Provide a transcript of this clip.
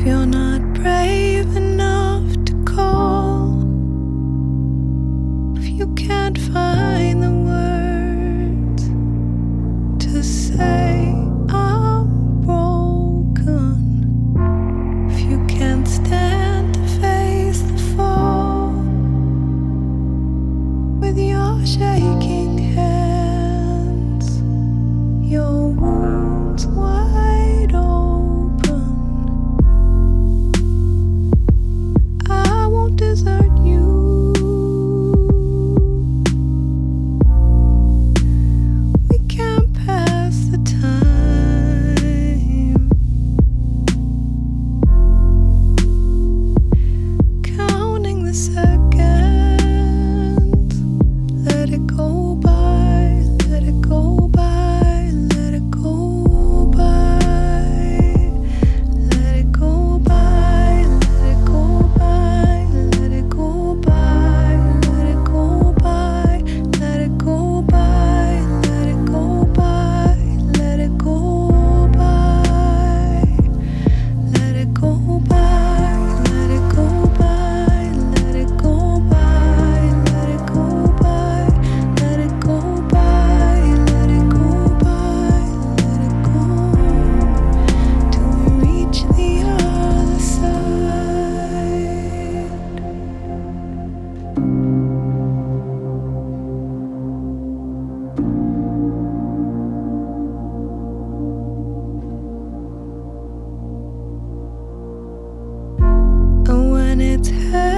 you're not brave enough to call, if you can't find the words to say I'm broken, if you can't stand to face the fall with your shaking hands, your wounds wide open, I won't desert you. We can pass the time, counting the seconds. Let it go by, let it go by, let it go by, let it go by, let it go by, let it go by, let it go by, let it go by, let it go by, let it go by, let it go by, let it go by, let it go by, let it go by, let it go by, let it go by, let it go till we reach the other side. And when it's heavy